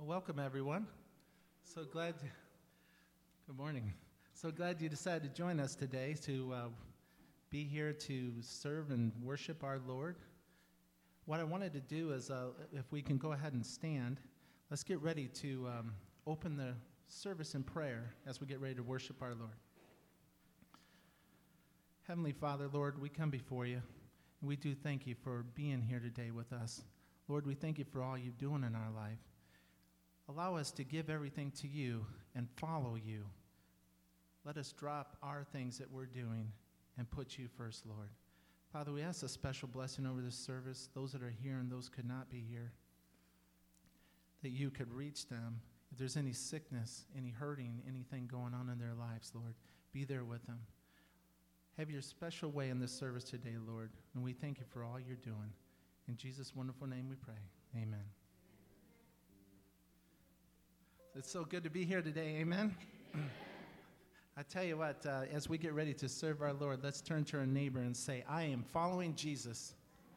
welcome everyone. Good morning. So glad you decided to join us today to be here to serve and worship our Lord. What I wanted to do is, if we can go ahead and stand, let's get ready to open the service in prayer as we get ready to worship our Lord. Heavenly Father, Lord, we come before you, and we do thank you for being here today with us. Lord, we thank you for all you're doing in our life. Allow us to give everything to you and follow you. Let us drop our things that we're doing and put you first, Lord. Father, we ask a special blessing over this service, those that are here and those could not be here, that you could reach them. If there's any sickness, any hurting, anything going on in their lives, Lord, be there with them. Have your special way in this service today, Lord, and we thank you for all you're doing. In Jesus' wonderful name we pray. Amen. It's so good to be here today. Amen. I tell you what, as we get ready to serve our Lord, let's turn to our neighbor and say, I am following Jesus.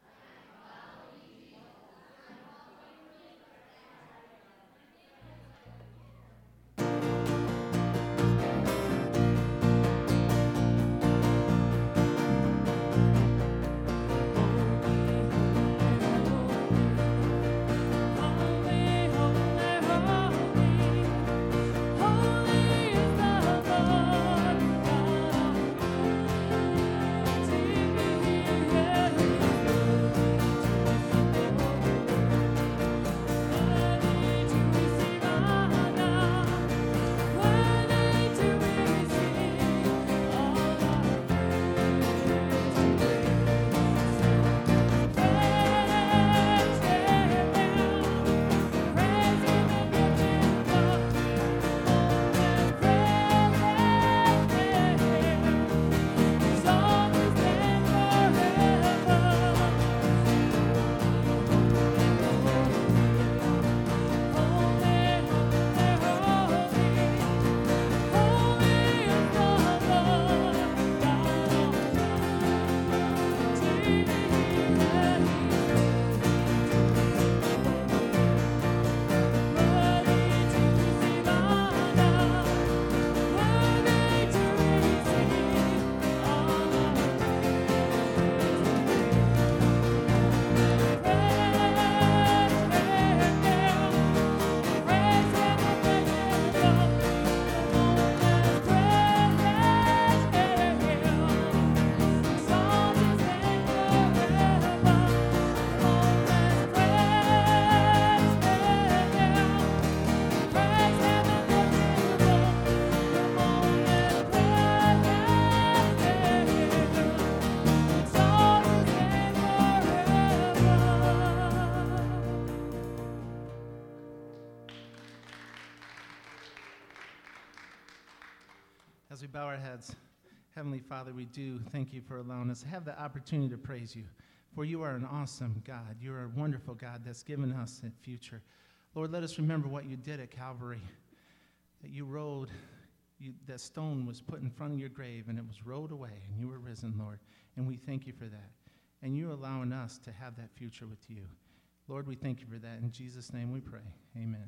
As we bow our heads, Heavenly Father, we do thank you for allowing us to have the opportunity to praise you. For you are an awesome God. You are a wonderful God that's given us a future. Lord, let us remember what you did at Calvary. That you rolled, that stone was put in front of your grave and it was rolled away and you were risen, Lord. And we thank you for that. And you allowing us to have that future with you. Lord, we thank you for that. In Jesus' name we pray. Amen.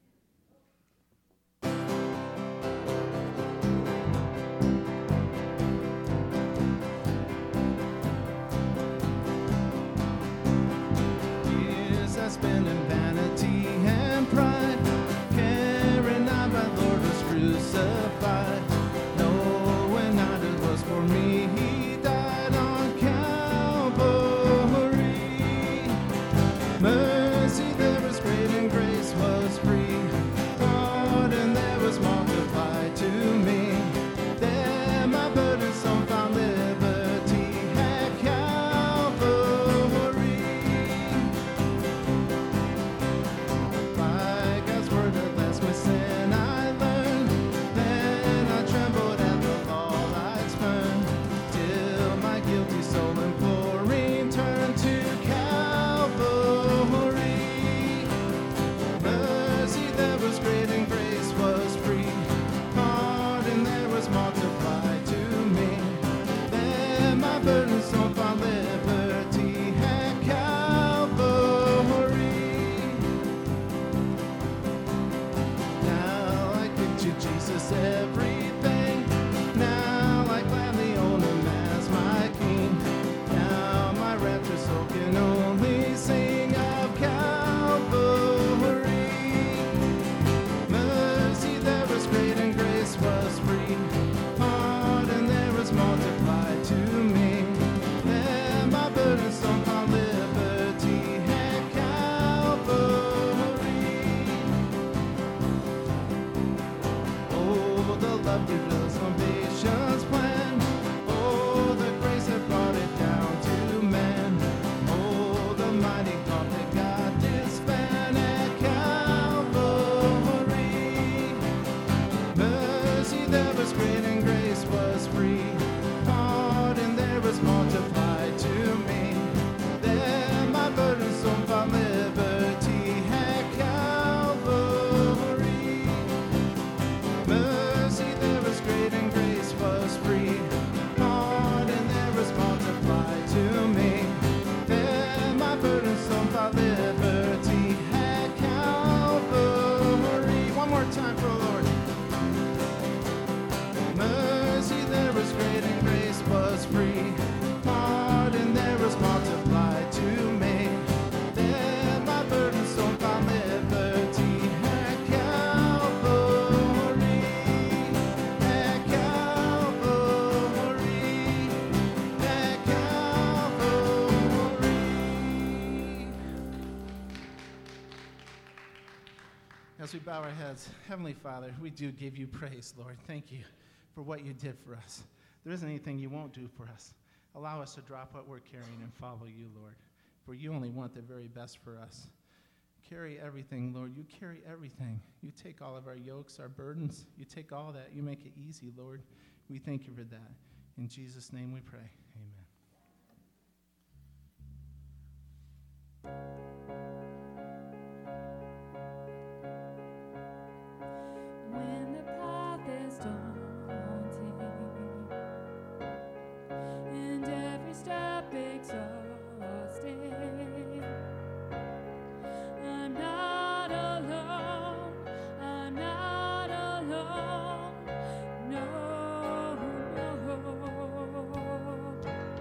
Spend in vanity and pride, caring not my Lord was crucified, knowing not it was for me, he died on Calvary. Mercy there was great and grace was free. Jesus everything. Now I gladly own him as my king. Now my rapture soul can only sing of Calvary. Mercy there was great and grace was free. Pardon there was multiplied to me. Then my burdens don't find liberty at Calvary. Oh, the love reveals salvation's plan. Oh, the grace that brought it down to man. Oh, the mighty God that got this fan at Calvary. Mercy there was great and grace was free. Pardon there was multiplied to me. Then my burdens don't find liberty at Calvary. Mercy there was great and grace was free. Pardon there was multiplied to me. Then my burdens don't find liberty at Calvary. One more time for the Lord. Mercy there was great and grace was free. Pardon there was multiplied to me. Then my burdens don't find liberty at Calvary. At Calvary. At Calvary. As we bow our heads, Heavenly Father, we do give you praise, Lord. Thank you for what you did for us. There isn't anything you won't do for us. Allow us to drop what we're carrying and follow you, Lord, for you only want the very best for us. Carry everything, Lord. You carry everything. You take all of our yokes, our burdens. You take all that. You make it easy, Lord. We thank you for that. In Jesus' name we pray. Amen. When the path is daunting and every step exhausting, I'm not alone, I'm not alone, no, no.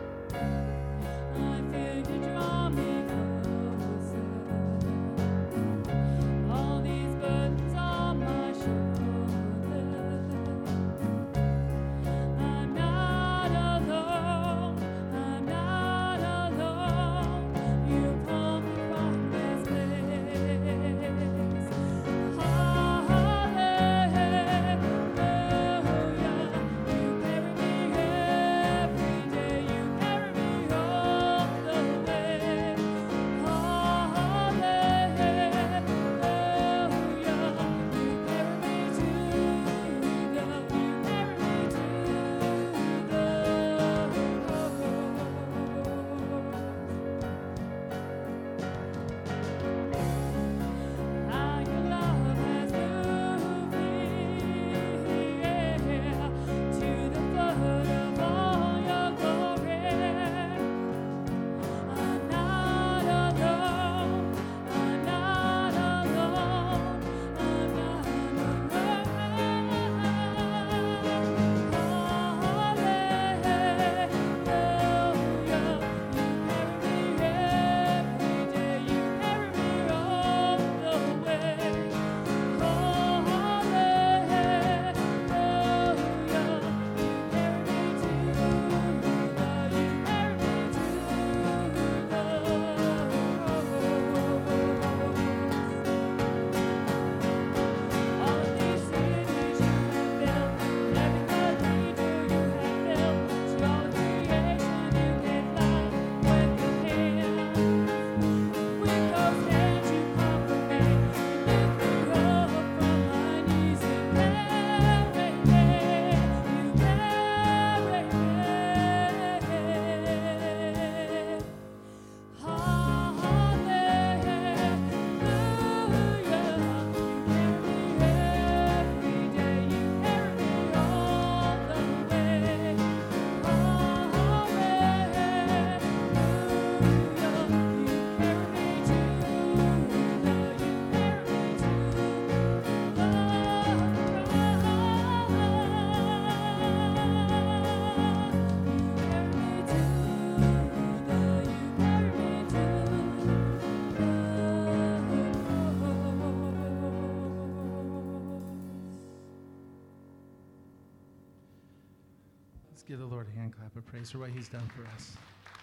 Let's give the Lord a hand clap of praise for what he's done for us.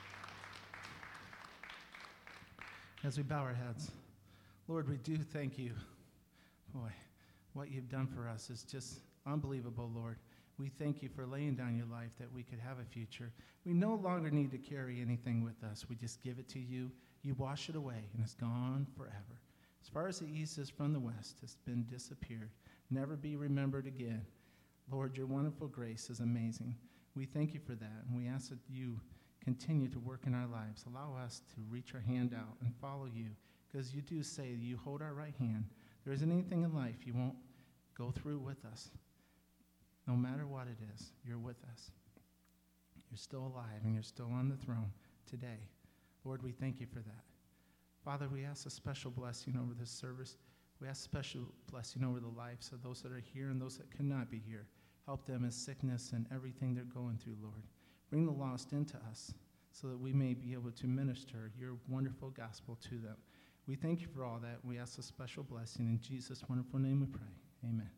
As we bow our heads, Lord, we do thank you. Boy, what you've done for us is just unbelievable, Lord. We thank you for laying down your life that we could have a future. We no longer need to carry anything with us. We just give it to you. You wash it away, and it's gone forever. As far as the east is from the west, it's been disappeared, never be remembered again. Lord, your wonderful grace is amazing. We thank you for that, and we ask that you continue to work in our lives. Allow us to reach our hand out and follow you, because you do say you hold our right hand. There isn't anything in life you won't go through with us. No matter what it is, you're with us. You're still alive, and you're still on the throne today. Lord, we thank you for that. Father, we ask a special blessing over this service. We ask special blessing over the lives of those that are here and those that cannot be here. Help them in sickness and everything they're going through, Lord. Bring the lost into us so that we may be able to minister your wonderful gospel to them. We thank you for all that. We ask a special blessing. In Jesus' wonderful name we pray. Amen.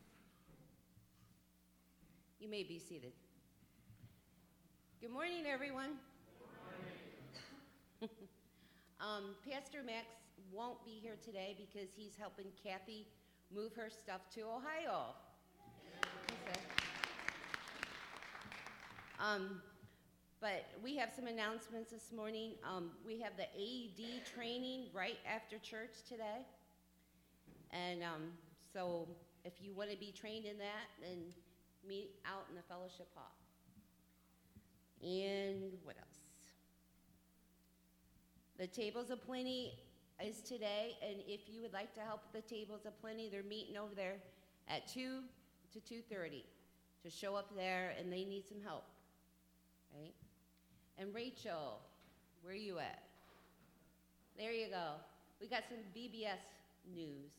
You may be seated. Good morning, everyone. Good morning. Pastor Max won't be here today because he's helping Kathy move her stuff to Ohio. But we have some announcements this morning. We have the AED training right after church today. And so if you want to be trained in that, then meet out in the fellowship hall. And what else? The Tables of Plenty is today, and if you would like to help the Tables of Plenty, they're meeting over there at 2 to 2:30 to show up there, and they need some help, right? And Rachel, where are you at? There you go. We got some VBS news.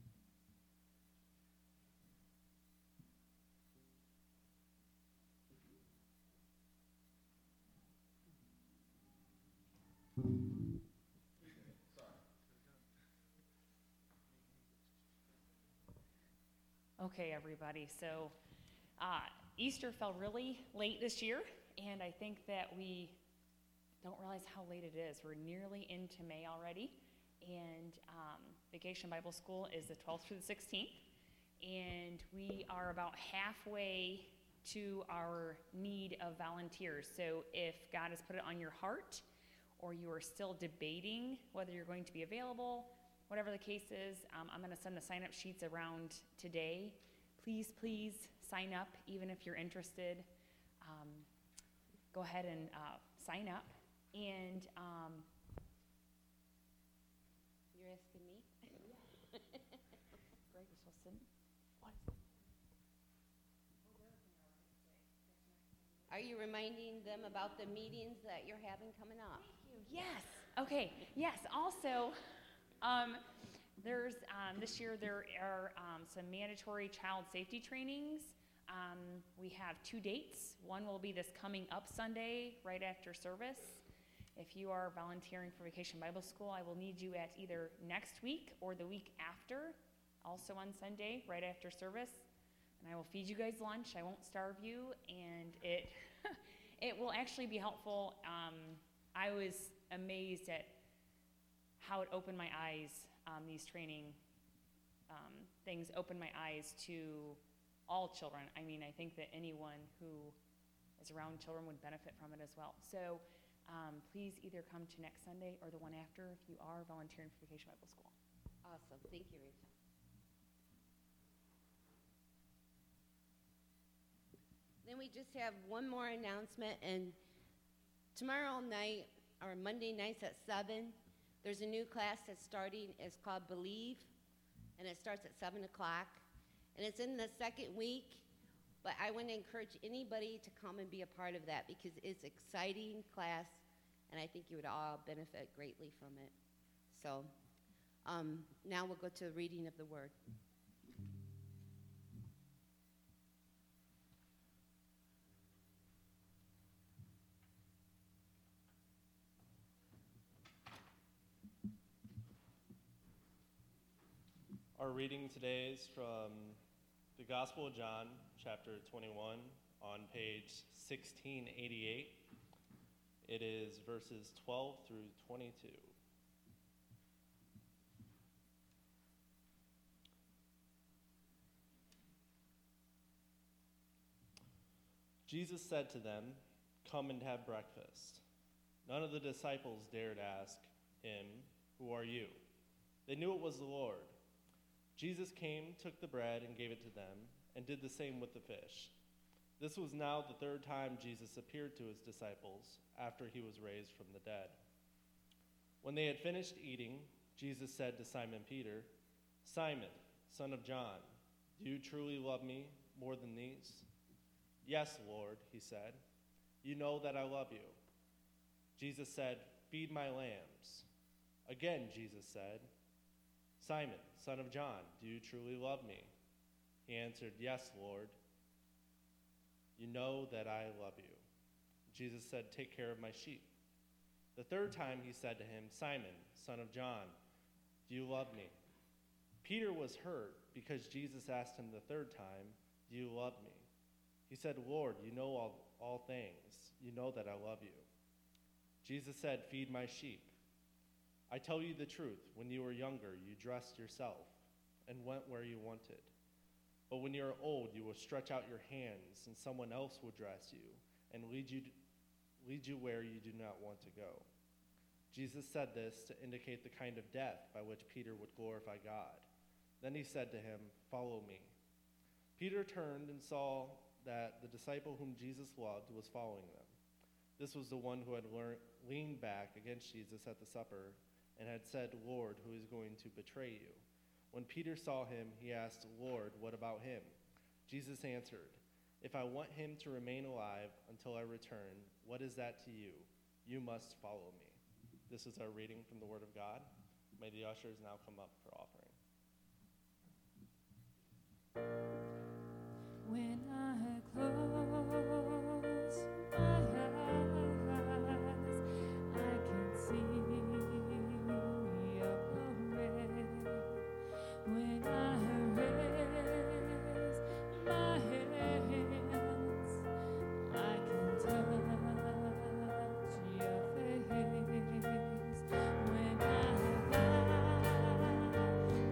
Okay, everybody, so Easter fell really late this year, and I think that we don't realize how late it is. We're nearly into May already, and Vacation Bible School is the 12th through the 16th, and we are about halfway to our need of volunteers. So if God has put it on your heart, or you are still debating whether you're going to be available, whatever the case is, I'm going to send the sign-up sheets around today. Please sign up, even if you're interested. Go ahead and sign up. And You're asking me? Greg was supposed to. What is it? Are you reminding them about the meetings that you're having coming up? Yes. Okay. Yes. Also, there's this year there are some mandatory child safety trainings. We have 2 dates. One will be this coming up Sunday right after service. If you are volunteering for Vacation Bible School, I will need you at either next week or the week after, also on Sunday right after service. And I will feed you guys lunch. I won't starve you, and it it will actually be helpful. I was amazed at how it opened my eyes. These training things opened my eyes to all children. I mean, I think that anyone who is around children would benefit from it as well. So please either come to next Sunday or the one after if you are volunteering for Vacation Bible School. Awesome. Thank you, Rachel. Then we just have one more announcement, and tomorrow night, or Monday nights at 7, there's a new class that's starting. It's called Believe, and it starts at 7 o'clock. And it's in the second week, but I want to encourage anybody to come and be a part of that because it's an exciting class, and I think you would all benefit greatly from it. So now we'll go to the reading of the Word. Our reading today is from the Gospel of John, chapter 21. on page 1688. It is verses 12 through 22. Jesus said to them, "Come and have breakfast." None of the disciples dared ask him, "Who are you?" They knew it was the Lord. Jesus came, took the bread, and gave it to them, and did the same with the fish. This was now the third time Jesus appeared to his disciples after he was raised from the dead. When they had finished eating, Jesus said to Simon Peter, "Simon, son of John, do you truly love me more than these?" "Yes, Lord," he said. "You know that I love you." Jesus said, "Feed my lambs." Again, Jesus said, "Simon, son of John, do you truly love me?" He answered, "Yes, Lord. You know that I love you." Jesus said, "Take care of my sheep." The third time he said to him, "Simon, son of John, do you love me?" Peter was hurt because Jesus asked him the third time, "Do you love me?" He said, "Lord, you know all things. You know that I love you." Jesus said, "Feed my sheep. I tell you the truth, when you were younger, you dressed yourself and went where you wanted. But when you are old, you will stretch out your hands, and someone else will dress you and lead you where you do not want to go." Jesus said this to indicate the kind of death by which Peter would glorify God. Then he said to him, "Follow me." Peter turned and saw that the disciple whom Jesus loved was following them. This was the one who had leaned back against Jesus at the supper and had said, "Lord, who is going to betray you?" When Peter saw him, he asked, "Lord, what about him?" Jesus answered, "If I want him to remain alive until I return, what is that to you? You must follow me." This is our reading from the Word of God. May the ushers now come up for offering. When I close my eyes, I can see your glory. When I raise my hands, I can touch your face. When I bow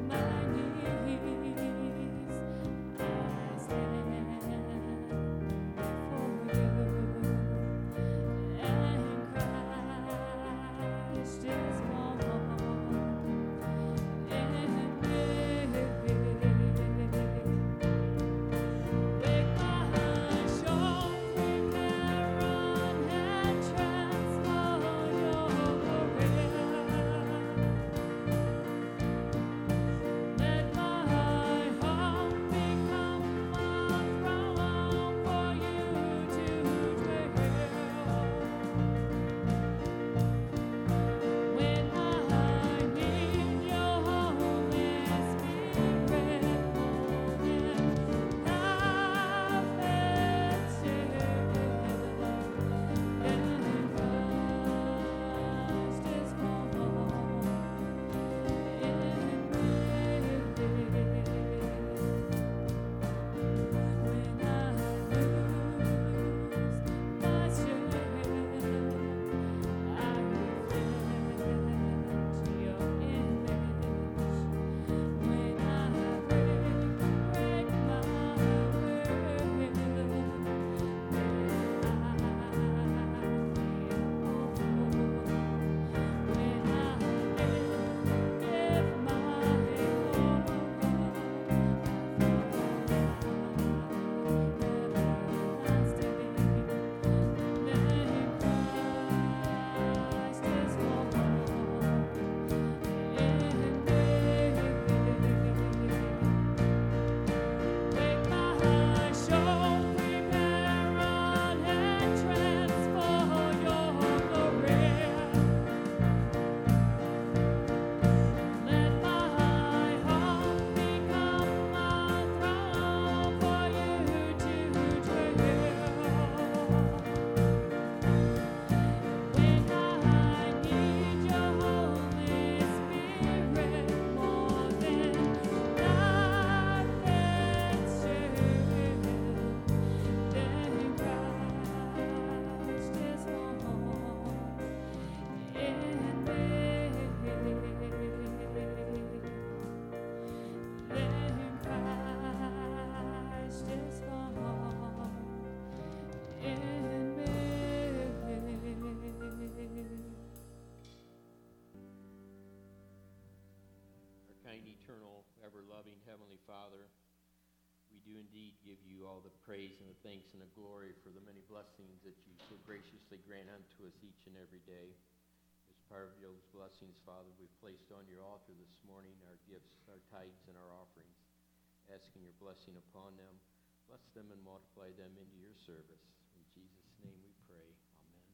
Father, we do indeed give you all the praise and the thanks and the glory for the many blessings that you so graciously grant unto us each and every day. As part of those blessings, Father, we've placed on your altar this morning our gifts, our tithes, and our offerings, asking your blessing upon them. Bless them and multiply them into your service. In Jesus' name we pray. Amen.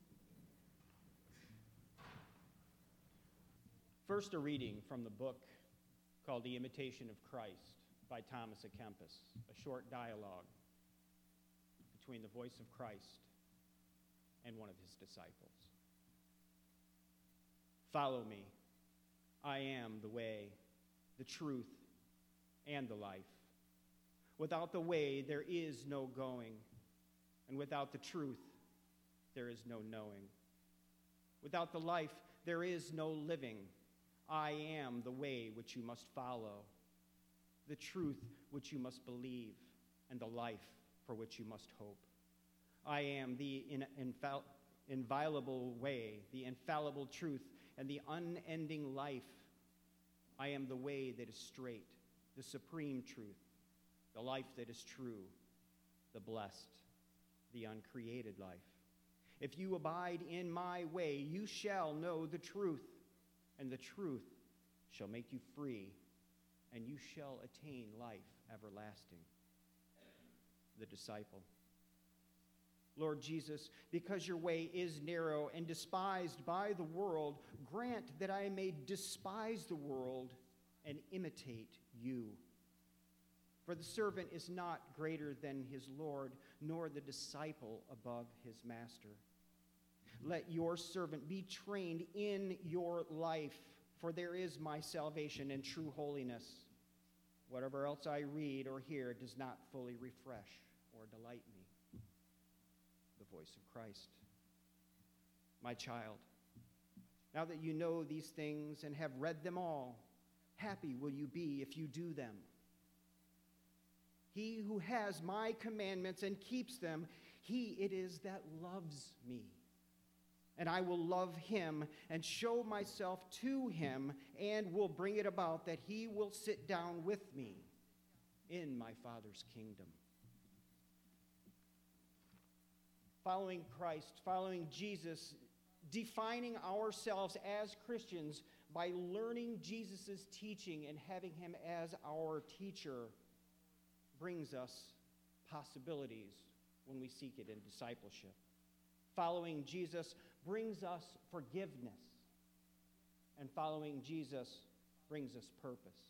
First, a reading from the book called The Imitation of Christ by Thomas à Kempis, a short dialogue between the voice of Christ and one of his disciples. Follow me. I am the way, the truth, and the life. Without the way, there is no going, and without the truth, there is no knowing. Without the life, there is no living. I am the way which you must follow, the truth which you must believe, and the life for which you must hope. I am the inviolable way, the infallible truth, and the unending life. I am the way that is straight, the supreme truth, the life that is true, the blessed, the uncreated life. If you abide in my way, you shall know the truth, and the truth shall make you free, and you shall attain life everlasting. The disciple. Lord Jesus, because your way is narrow and despised by the world, grant that I may despise the world and imitate you. For the servant is not greater than his Lord, nor the disciple above his master. Let your servant be trained in your life, for there is my salvation and true holiness. Whatever else I read or hear does not fully refresh or delight me. The voice of Christ. My child, now that you know these things and have read them all, happy will you be if you do them. He who has my commandments and keeps them, he it is that loves me. And I will love him and show myself to him, and will bring it about that he will sit down with me in my Father's kingdom. Following Christ, following Jesus, defining ourselves as Christians by learning Jesus' teaching and having him as our teacher brings us possibilities when we seek it in discipleship. Following Jesus brings us forgiveness, and following Jesus brings us purpose.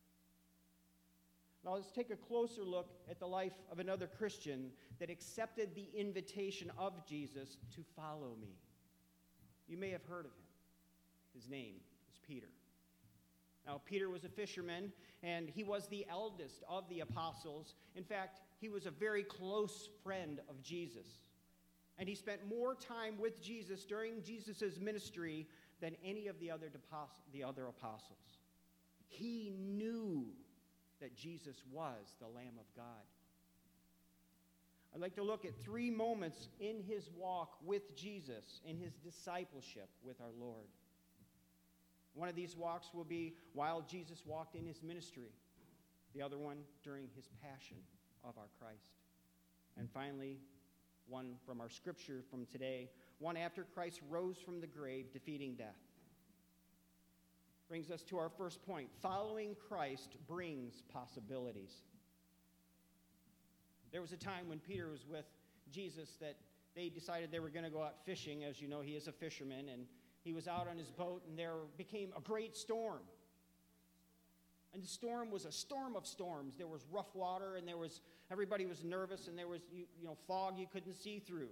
Now let's take a closer look at the life of another Christian that accepted the invitation of Jesus to follow me. You may have heard of him. His name is Peter. Now, Peter was a fisherman, and he was the eldest of the apostles. In fact, he was a very close friend of Jesus. And he spent more time with Jesus during Jesus' ministry than any of the other apostles. He knew that Jesus was the Lamb of God. I'd like to look at 3 moments in his walk with Jesus, in his discipleship with our Lord. One of these walks will be while Jesus walked in his ministry. The other one during his passion of our Christ. And finally, one from our scripture from today, one after Christ rose from the grave, defeating death. Brings us to our first point. Following Christ brings possibilities. There was a time when Peter was with Jesus that they decided they were going to go out fishing. As you know, he is a fisherman, and he was out on his boat, and there became a great storm. And the storm was a storm of storms. There was rough water, and everybody was nervous, and there was fog you couldn't see through.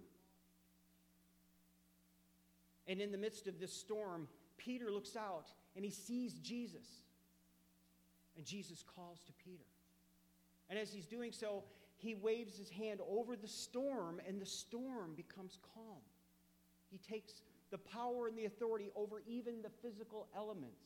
And in the midst of this storm, Peter looks out, and he sees Jesus. And Jesus calls to Peter. And as he's doing so, he waves his hand over the storm, and the storm becomes calm. He takes the power and the authority over even the physical elements.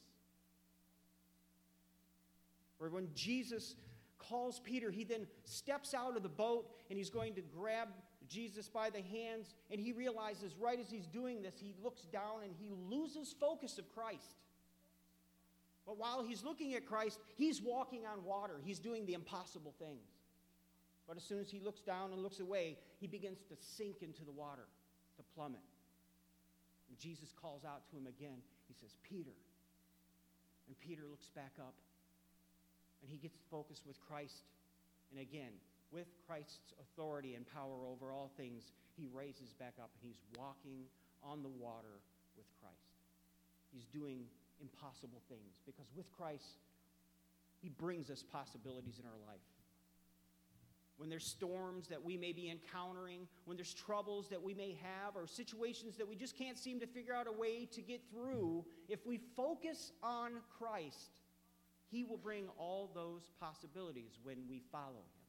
Or when Jesus calls Peter, he then steps out of the boat, and he's going to grab Jesus by the hands, and he realizes right as he's doing this, he looks down and he loses focus of Christ. But while he's looking at Christ, he's walking on water. He's doing the impossible things. But as soon as he looks down and looks away, he begins to sink into the water, to plummet. And Jesus calls out to him again. He says, Peter. And Peter looks back up, and he gets focused with Christ. And again, with Christ's authority and power over all things, he raises back up, and he's walking on the water with Christ. He's doing impossible things, because with Christ, he brings us possibilities in our life. When there's storms that we may be encountering, when there's troubles that we may have, or situations that we just can't seem to figure out a way to get through, if we focus on Christ, he will bring all those possibilities when we follow him.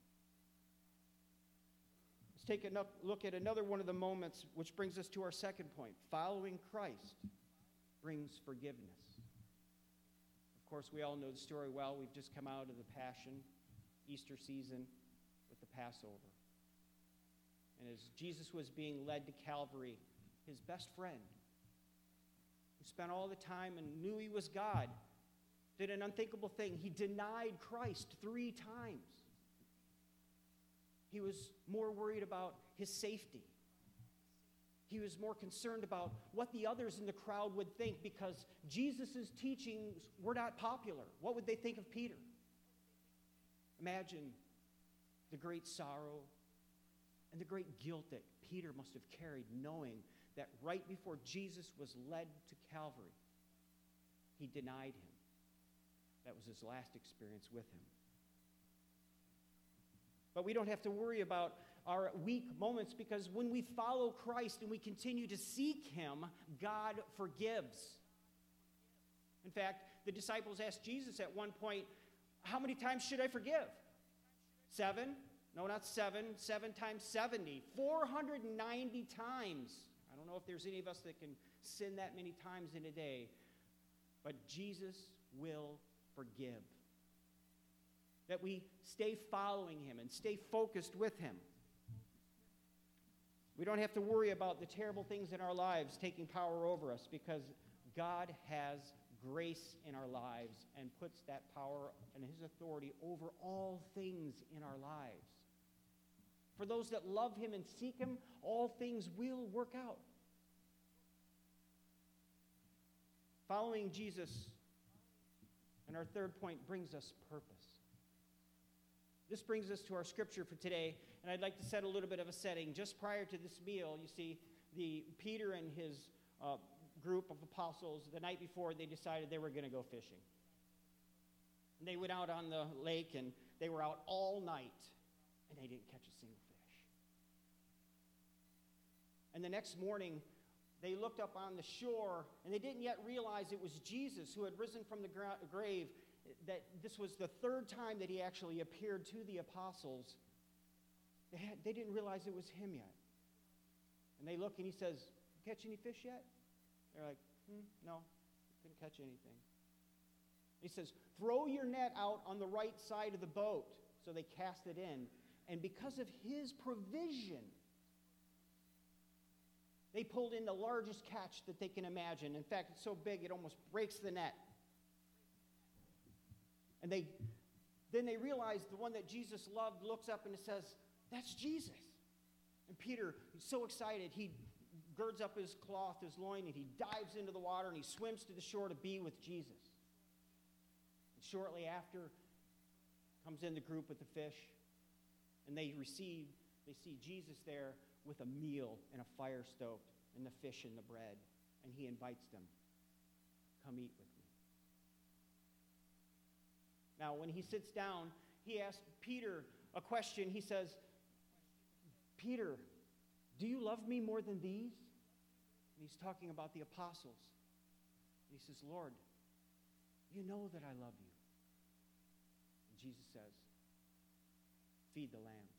Let's take a look at another one of the moments, which brings us to our second point. Following Christ brings forgiveness. Of course, we all know the story well. We've just come out of the Passion, Easter season, with the Passover. And as Jesus was being led to Calvary, his best friend, who spent all the time and knew he was God, did an unthinkable thing. He denied Christ 3 times. He was more worried about his safety. He was more concerned about what the others in the crowd would think, because Jesus' teachings were not popular. What would they think of Peter? Imagine the great sorrow and the great guilt that Peter must have carried, knowing that right before Jesus was led to Calvary, he denied him. That was his last experience with him. But we don't have to worry about our weak moments, because when we follow Christ and we continue to seek him, God forgives. In fact, the disciples asked Jesus at one point, how many times should I forgive? 7? No, not 7. 7 times 70. 490 times. I don't know if there's any of us that can sin that many times in a day. But Jesus will forgive. That we stay following him and stay focused with him. We don't have to worry about the terrible things in our lives taking power over us, because God has grace in our lives and puts that power and his authority over all things in our lives. For those that love him and seek him, all things will work out. Following Jesus, and our third point, brings us purpose. This brings us to our scripture for today, and I'd like to set a little bit of a setting. Just prior to this meal, you see, Peter and his group of apostles, the night before, they decided they were going to go fishing. And they went out on the lake, and they were out all night, and they didn't catch a single fish. And the next morning, they looked up on the shore, and they didn't yet realize it was Jesus who had risen from the grave, that this was the third time that he actually appeared to the apostles. They didn't realize it was him yet. And they look, and he says, catch any fish yet? They're like, no, couldn't catch anything. He says, throw your net out on the right side of the boat. So they cast it in. And because of his provision, they pulled in the largest catch that they can imagine. In fact, it's so big it almost breaks the net. And then they realize the one that Jesus loved looks up and it says, that's Jesus. And Peter, he's so excited, he girds up his cloth, his loin, and he dives into the water and he swims to the shore to be with Jesus. And shortly after, comes in the group with the fish, and they see Jesus there with a meal and a fire stoked and the fish and the bread. And he invites them, come eat with me. Now, when he sits down, he asks Peter a question. He says, Peter, do you love me more than these? And he's talking about the apostles. And he says, Lord, you know that I love you. And Jesus says, feed the lambs.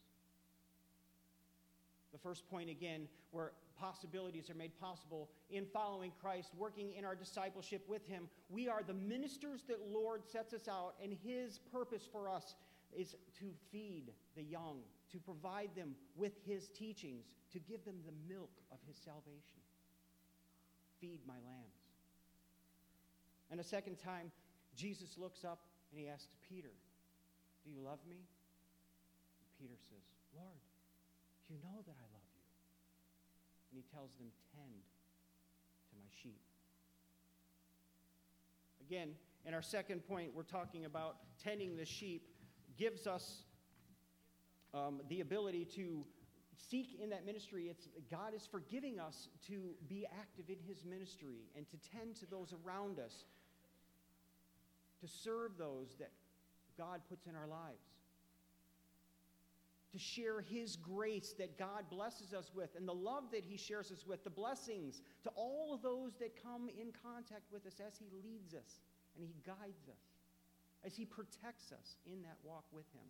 The first point, again, where possibilities are made possible in following Christ, working in our discipleship with him. We are the ministers that Lord sets us out, and his purpose for us is to feed the young, to provide them with his teachings, to give them the milk of his salvation. Feed my lambs. And a second time, Jesus looks up and he asks Peter, "Do you love me?" And Peter says, "Lord, you know that I love you." And he tells them, "Tend to my sheep." Again, in our second point, we're talking about tending the sheep gives us the ability to seek in that ministry. God is forgiving us to be active in his ministry and to tend to those around us, to serve those that God puts in our lives, to share his grace that God blesses us with and the love that he shares us with, the blessings to all of those that come in contact with us as he leads us and he guides us, as he protects us in that walk with him.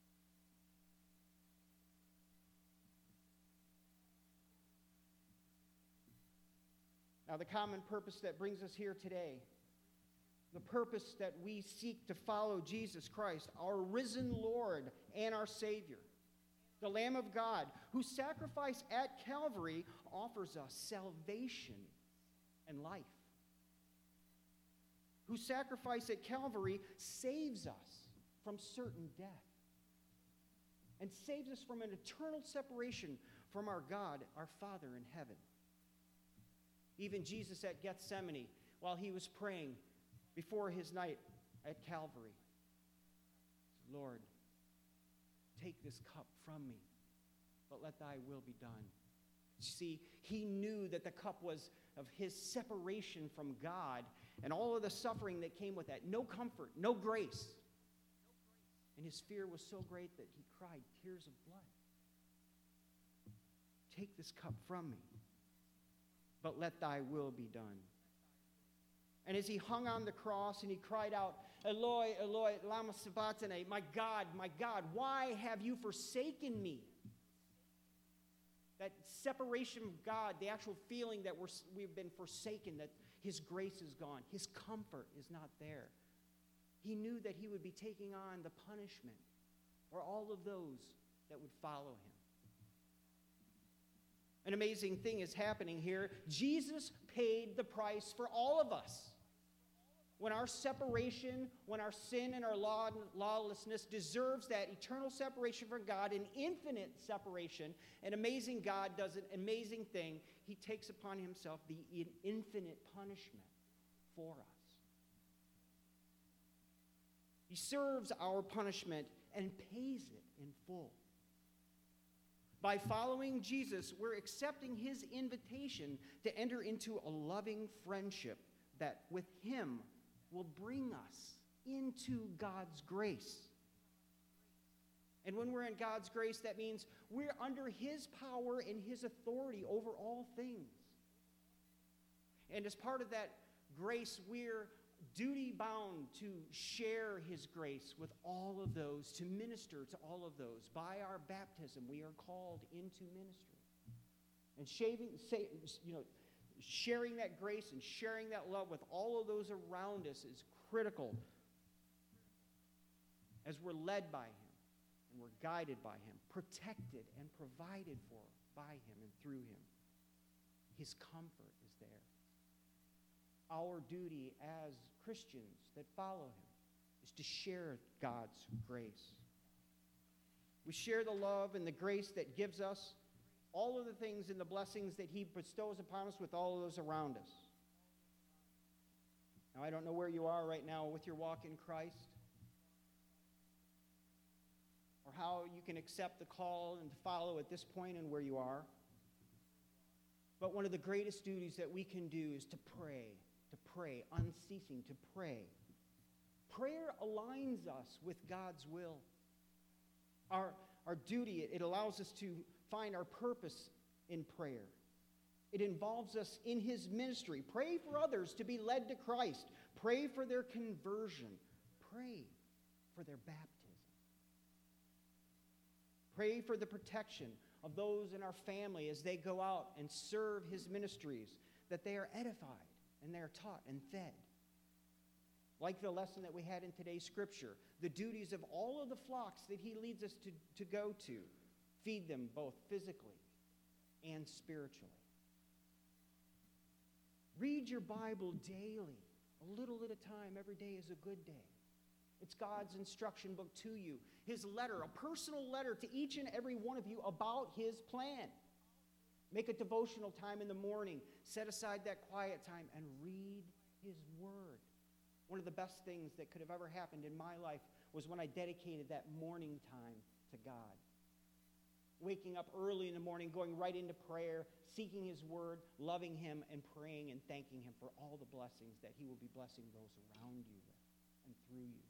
Now, the common purpose that brings us here today, the purpose that we seek to follow Jesus Christ, our risen Lord and our Savior, the Lamb of God, whose sacrifice at Calvary offers us salvation and life, whose sacrifice at Calvary saves us from certain death and saves us from an eternal separation from our God, our Father in heaven. Even Jesus at Gethsemane, while he was praying before his night at Calvary, said, "Lord, take this cup from me, but let thy will be done." See, he knew that the cup was of his separation from God and all of the suffering that came with that. No comfort, no grace. And his fear was so great that he cried tears of blood. "Take this cup from me, but let thy will be done." And as he hung on the cross and he cried out, "Eloi, Eloi, lama sabachthani," my God, why have you forsaken me?" That separation from God, the actual feeling that we've been forsaken, that his grace is gone, his comfort is not there. He knew that he would be taking on the punishment for all of those that would follow him. An amazing thing is happening here. Jesus paid the price for all of us. When our separation, when our sin and our lawlessness deserves that eternal separation from God, an infinite separation, an amazing God does an amazing thing. He takes upon himself the infinite punishment for us. He serves our punishment and pays it in full. By following Jesus, we're accepting his invitation to enter into a loving friendship that with him will bring us into God's grace. And when we're in God's grace, that means we're under his power and his authority over all things. And as part of that grace, we're duty-bound to share his grace with all of those, to minister to all of those. By our baptism, we are called into ministry. And sharing that grace and sharing that love with all of those around us is critical as we're led by him and we're guided by him, protected and provided for by him and through him. His comfort is there. Our duty as Christians that follow him is to share God's grace. We share the love and the grace that gives us all of the things and the blessings that he bestows upon us with all of those around us. Now, I don't know where you are right now with your walk in Christ, or how you can accept the call and to follow at this point and where you are. But one of the greatest duties that we can do is to pray, unceasing to pray. Prayer aligns us with God's will. Our duty, it allows us to find our purpose in prayer. It involves us in his ministry. Pray for others to be led to Christ. Pray for their conversion. Pray for their baptism. Pray for the protection of those in our family as they go out and serve his ministries, that they are edified and they are taught and fed. Like the lesson that we had in today's scripture, the duties of all of the flocks that he leads us to go to, feed them both physically and spiritually. Read your Bible daily. A little at a time, every day is a good day. It's God's instruction book to you, His letter, a personal letter to each and every one of you about His plan. Make a devotional time in the morning. Set aside that quiet time and read His Word. One of the best things that could have ever happened in my life was when I dedicated that morning time to God. Waking up early in the morning, going right into prayer, seeking His Word, loving Him, and praying and thanking Him for all the blessings that He will be blessing those around you with and through you.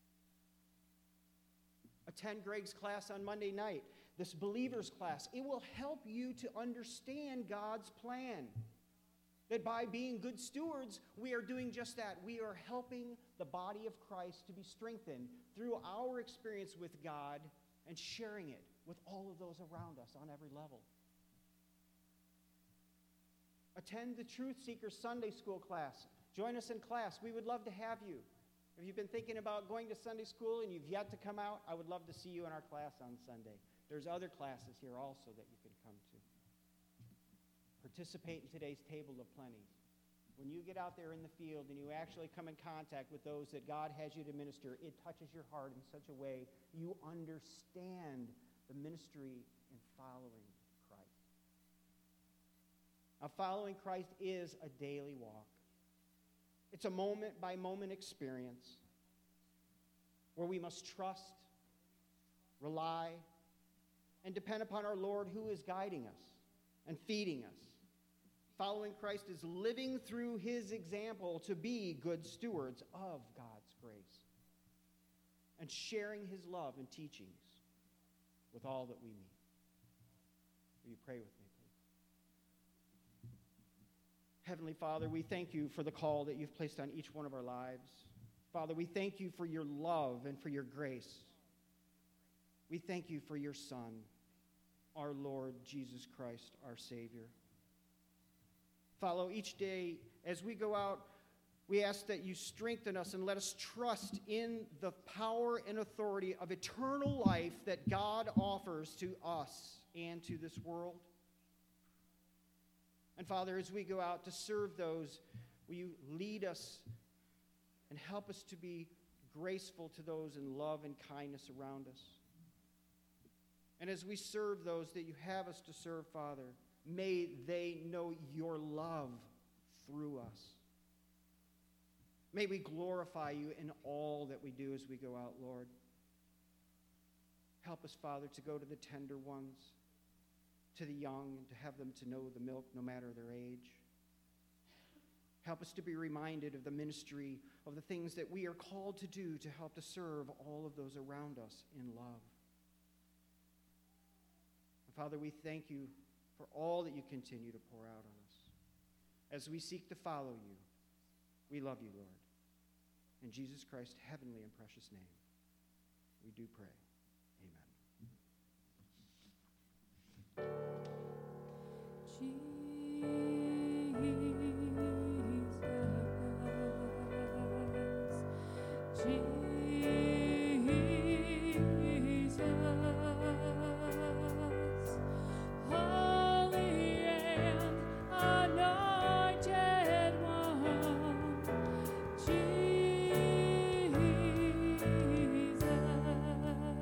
Attend Greg's class on Monday night, this Believers class. It will help you to understand God's plan. That by being good stewards, we are doing just that. We are helping the body of Christ to be strengthened through our experience with God and sharing it with all of those around us on every level. Attend the Truth Seekers Sunday School class. Join us in class. We would love to have you. If you've been thinking about going to Sunday school and you've yet to come out, I would love to see you in our class on Sunday. There's other classes here also that you can come to. Participate in today's Table of Plenty. When you get out there in the field and you actually come in contact with those that God has you to minister, it touches your heart in such a way you understand the ministry in following Christ. Now, following Christ is a daily walk. It's a moment-by-moment experience where we must trust, rely, and depend upon our Lord who is guiding us and feeding us. Following Christ is living through His example to be good stewards of God's grace and sharing His love and teachings with all that we meet. Will you pray with me, please? Heavenly Father, we thank You for the call that You've placed on each one of our lives. Father, we thank You for Your love and for Your grace. We thank You for Your Son, our Lord Jesus Christ, our Savior. Follow each day as we go out, we ask that You strengthen us and let us trust in the power and authority of eternal life that God offers to us and to this world. And Father, as we go out to serve those, will You lead us and help us to be graceful to those in love and kindness around us. And as we serve those that You have us to serve, Father, may they know Your love through us. May we glorify You in all that we do as we go out, Lord. Help us, Father, to go to the tender ones, to the young, and to have them to know the milk no matter their age. Help us to be reminded of the ministry of the things that we are called to do to help to serve all of those around us in love. And Father, we thank You for all that You continue to pour out on us. As we seek to follow You, we love You, Lord. In Jesus Christ's heavenly and precious name, we do pray. Jesus.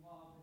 love